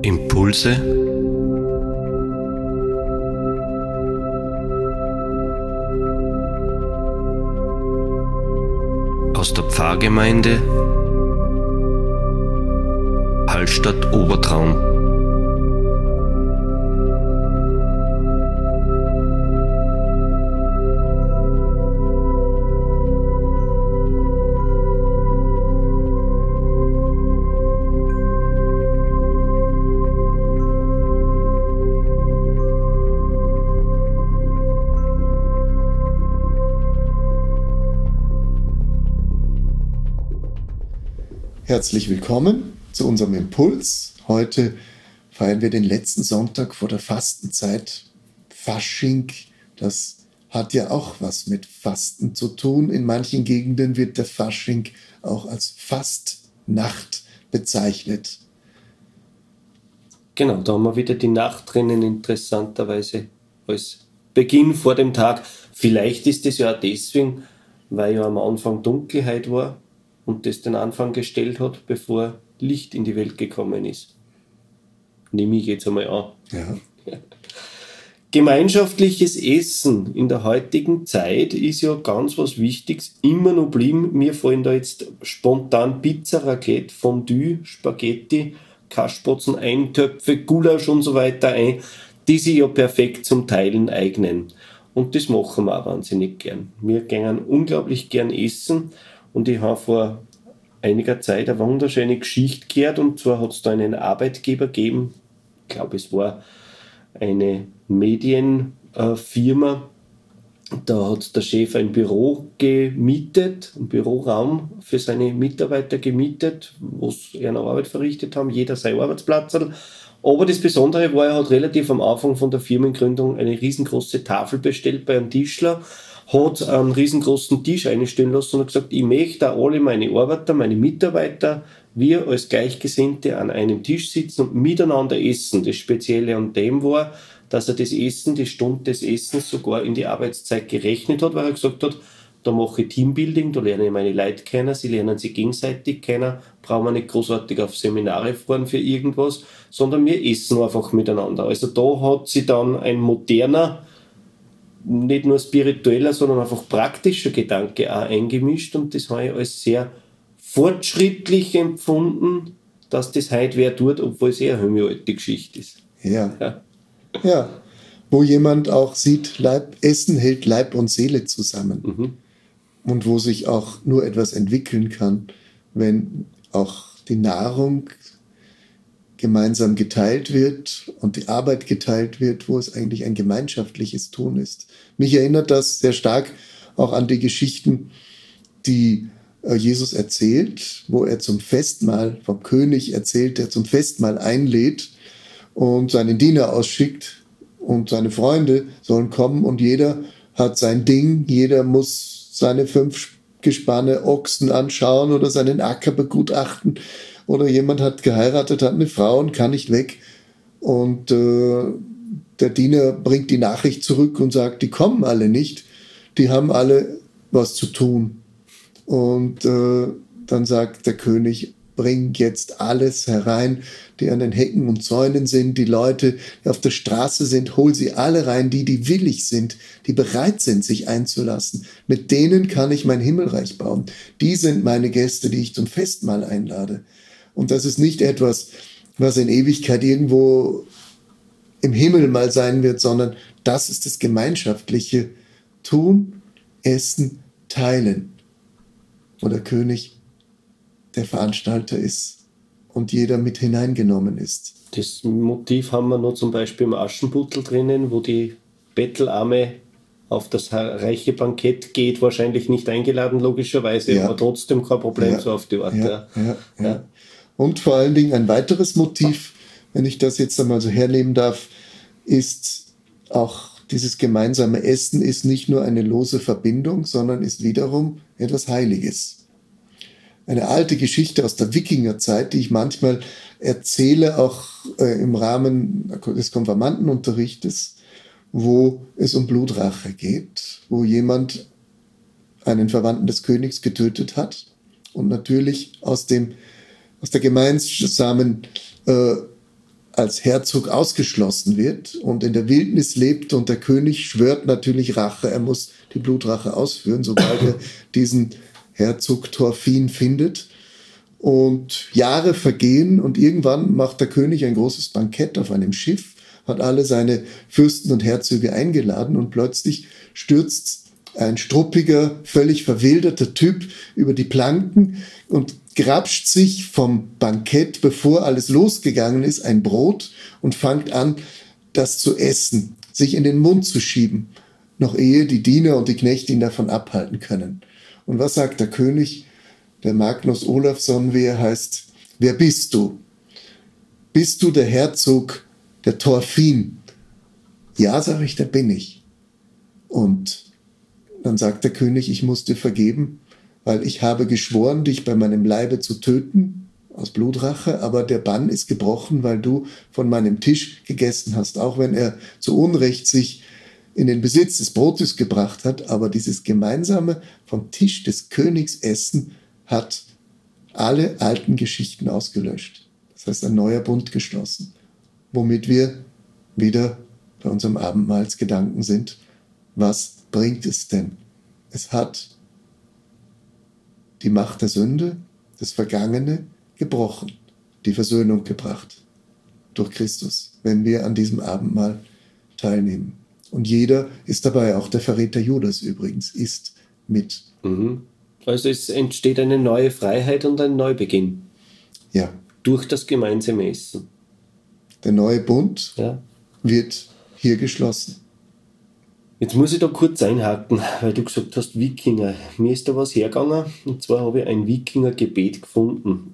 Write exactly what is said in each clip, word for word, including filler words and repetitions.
Impulse aus der Pfarrgemeinde Hallstatt Obertraum. Herzlich willkommen zu unserem Impuls. Heute feiern wir den letzten Sonntag vor der Fastenzeit. Fasching, das hat ja auch was mit Fasten zu tun. In manchen Gegenden wird der Fasching auch als Fastnacht bezeichnet. Genau, da haben wir wieder die Nacht drinnen, interessanterweise als Beginn vor dem Tag. Vielleicht ist es ja auch deswegen, weil ja am Anfang Dunkelheit war und das den Anfang gestellt hat, bevor Licht in die Welt gekommen ist. Nehme ich jetzt einmal an. Ja. Gemeinschaftliches Essen in der heutigen Zeit ist ja ganz was Wichtiges, immer noch blieben. Mir fallen da jetzt spontan Pizza, Raclette, Fondue, Spaghetti, Kasperzen, Eintöpfe, Gulasch und so weiter ein, die sich ja perfekt zum Teilen eignen. Und das machen wir auch wahnsinnig gern. Wir gehen unglaublich gern essen. Und ich habe vor einiger Zeit eine wunderschöne Geschichte gehört. Und zwar hat es da einen Arbeitgeber gegeben, ich glaube es war eine Medienfirma. Da hat der Chef ein Büro gemietet, einen Büroraum für seine Mitarbeiter gemietet, wo sie ihre Arbeit verrichtet haben, jeder sein Arbeitsplatz. Aber das Besondere war, er hat relativ am Anfang von der Firmengründung eine riesengroße Tafel bestellt bei einem Tischler, hat einen riesengroßen Tisch einstellen lassen und hat gesagt, ich möchte auch alle meine Arbeiter, meine Mitarbeiter, wir als Gleichgesinnte an einem Tisch sitzen und miteinander essen. Das Spezielle an dem war, dass er das Essen, die Stunde des Essens sogar in die Arbeitszeit gerechnet hat, weil er gesagt hat, da mache ich Teambuilding, da lerne ich meine Leute kennen, sie lernen sich gegenseitig kennen, brauchen wir nicht großartig auf Seminare fahren für irgendwas, sondern wir essen einfach miteinander. Also da hat sich dann ein moderner, nicht nur spiritueller, sondern einfach praktischer Gedanke auch eingemischt und das habe ich als sehr fortschrittlich empfunden, dass das heute wer tut, obwohl es eher eine alte Geschichte ist. Ja. ja. Ja, wo jemand auch sieht, Leib, Essen hält Leib und Seele zusammen. Mhm. Und wo sich auch nur etwas entwickeln kann, wenn auch die Nahrung gemeinsam geteilt wird und die Arbeit geteilt wird, wo es eigentlich ein gemeinschaftliches Tun ist. Mich erinnert das sehr stark auch an die Geschichten, die Jesus erzählt, wo er zum Festmahl vom König erzählt, der zum Festmahl einlädt und seinen Diener ausschickt und seine Freunde sollen kommen und jeder hat sein Ding, jeder muss seine fünf Gespanne Ochsen anschauen oder seinen Acker begutachten oder jemand hat geheiratet, hat eine Frau und kann nicht weg und äh, der Diener bringt die Nachricht zurück und sagt, die kommen alle nicht, die haben alle was zu tun und äh, dann sagt der König, bring jetzt alles herein, die an den Hecken und Zäunen sind, die Leute, die auf der Straße sind, hol sie alle rein, die, die willig sind, die bereit sind, sich einzulassen. Mit denen kann ich mein Himmelreich bauen. Die sind meine Gäste, die ich zum Festmahl einlade. Und das ist nicht etwas, was in Ewigkeit irgendwo im Himmel mal sein wird, sondern das ist das gemeinschaftliche Tun, Essen, Teilen. Wo der König der Veranstalter ist und jeder mit hineingenommen ist. Das Motiv haben wir noch zum Beispiel im Aschenputtel drinnen, wo die Bettelarme auf das reiche Bankett geht, wahrscheinlich nicht eingeladen, logischerweise, ja. Aber trotzdem kein Problem, ja. so auf die Art. Ja. Ja. Ja. Ja. Und vor allen Dingen ein weiteres Motiv, wenn ich das jetzt einmal so hernehmen darf, ist auch dieses gemeinsame Essen ist nicht nur eine lose Verbindung, sondern ist wiederum etwas Heiliges. Eine alte Geschichte aus der Wikingerzeit, die ich manchmal erzähle, auch äh, im Rahmen des Konfirmandenunterrichtes, wo es um Blutrache geht, wo jemand einen Verwandten des Königs getötet hat und natürlich aus dem aus der gemeinsamen äh, als Herzog ausgeschlossen wird und in der Wildnis lebt und der König schwört natürlich Rache. Er muss die Blutrache ausführen, sobald er diesen Herzog Thorfinn findet. Und Jahre vergehen und irgendwann macht der König ein großes Bankett auf einem Schiff, hat alle seine Fürsten und Herzöge eingeladen und plötzlich stürzt ein struppiger, völlig verwilderter Typ über die Planken und grapscht sich vom Bankett, bevor alles losgegangen ist, ein Brot und fängt an, das zu essen, sich in den Mund zu schieben, noch ehe die Diener und die Knechte ihn davon abhalten können. Und was sagt der König? Der Magnus Olafsson, wie er heißt, wer bist du? Bist du der Herzog, der Thorfinn? Ja, sage ich, der bin ich. Und dann sagt der König, ich muss dir vergeben, weil ich habe geschworen, dich bei meinem Leibe zu töten, aus Blutrache, aber der Bann ist gebrochen, weil du von meinem Tisch gegessen hast, auch wenn er zu Unrecht sich in den Besitz des Brotes gebracht hat, aber dieses gemeinsame vom Tisch des Königs essen hat alle alten Geschichten ausgelöscht. Das heißt, ein neuer Bund geschlossen, womit wir wieder bei unserem Abendmahlsgedanken sind. Was bringt es denn? Es hat die Macht der Sünde, das Vergangene, gebrochen, die Versöhnung gebracht durch Christus, wenn wir an diesem Abendmahl teilnehmen. Und jeder ist dabei, auch der Verräter Judas übrigens, ist mit. Mhm. Also es entsteht eine neue Freiheit und ein Neubeginn. Ja. Durch das gemeinsame Essen. Der neue Bund ja. wird hier geschlossen. Jetzt muss ich da kurz einhaken, weil du gesagt hast Wikinger. Mir ist da was hergegangen, und zwar habe ich ein Wikinger-Gebet gefunden.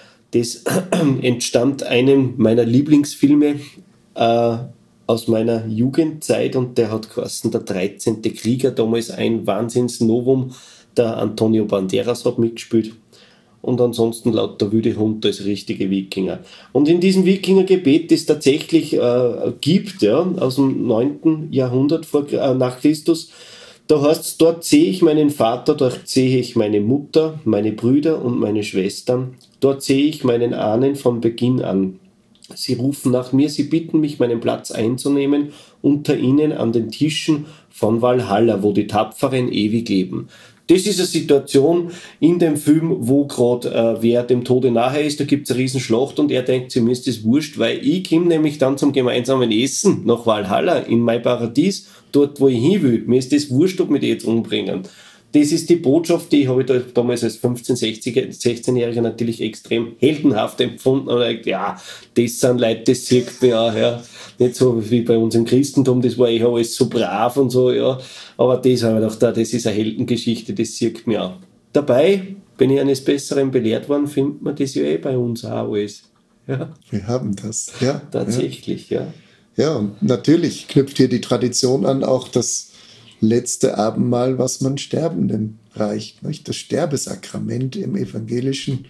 Das entstammt einem meiner Lieblingsfilme äh, aus meiner Jugendzeit und der hat geheißen Der dreizehnte Krieger, damals ein Wahnsinns-Novum. Der Antonio Banderas hat mitgespielt. Und ansonsten laut der Wüde Hund als richtige Wikinger. Und in diesem Wikingergebet, das es tatsächlich äh, gibt, ja, aus dem neunten Jahrhundert vor, äh, nach Christus, da heißt es, dort sehe ich meinen Vater, dort sehe ich meine Mutter, meine Brüder und meine Schwestern, dort sehe ich meinen Ahnen von Beginn an. Sie rufen nach mir, sie bitten mich, meinen Platz einzunehmen, unter ihnen an den Tischen von Valhalla, wo die Tapferen ewig leben. Das ist eine Situation in dem Film, wo gerade äh, wer dem Tode nahe ist, da gibt es eine Riesenschlacht und er denkt, sie mir ist das wurscht, weil ich komme nämlich dann zum gemeinsamen Essen nach Valhalla, in mein Paradies, dort wo ich hin will. Mir ist das wurscht, ob mich die jetzt umbringen. Das ist die Botschaft, die habe ich da damals als fünfzehn-, sechzehnjähriger natürlich extrem heldenhaft empfunden. Und ich, ja, das sind Leute, das sieht man auch, ja. Nicht so wie bei uns im Christentum, das war eh alles so brav und so, ja. Aber das habe ich gedacht, das ist eine Heldengeschichte, das sieht mir auch. Dabei, bin ich eines Besseren belehrt worden, findet man das ja eh bei uns auch alles. Ja. Wir haben das, ja. Tatsächlich, ja. Ja, ja, und natürlich knüpft hier die Tradition an, auch das letzte Abendmahl, was man Sterbenden reicht. Nicht? Das Sterbesakrament im evangelischen,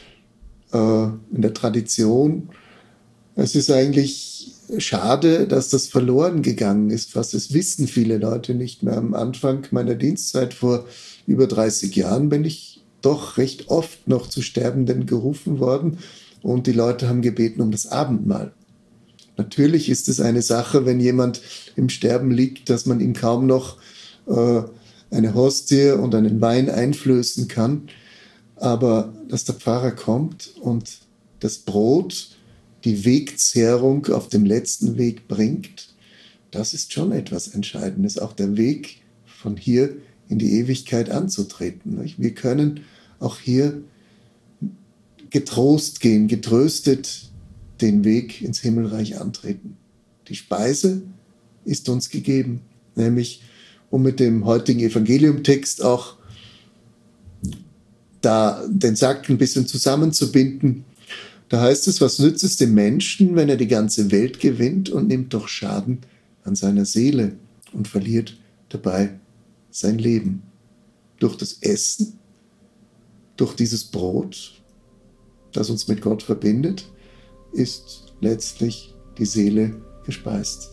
äh, in der Tradition. Es ist eigentlich schade, dass das verloren gegangen ist. Fast das wissen viele Leute nicht mehr. Am Anfang meiner Dienstzeit vor über dreißig Jahren bin ich doch recht oft noch zu Sterbenden gerufen worden und die Leute haben gebeten um das Abendmahl. Natürlich ist es eine Sache, wenn jemand im Sterben liegt, dass man ihm kaum noch äh, eine Hostie und einen Wein einflößen kann. Aber dass der Pfarrer kommt und das Brot, die Wegzehrung auf dem letzten Weg bringt, das ist schon etwas Entscheidendes. Auch der Weg von hier in die Ewigkeit anzutreten. Nicht? Wir können auch hier getrost gehen, getröstet den Weg ins Himmelreich antreten. Die Speise ist uns gegeben, nämlich um mit dem heutigen Evangeliumtext auch da den Sack ein bisschen zusammenzubinden. Da heißt es, was nützt es dem Menschen, wenn er die ganze Welt gewinnt und nimmt doch Schaden an seiner Seele und verliert dabei sein Leben. Durch das Essen, durch dieses Brot, das uns mit Gott verbindet, ist letztlich die Seele gespeist.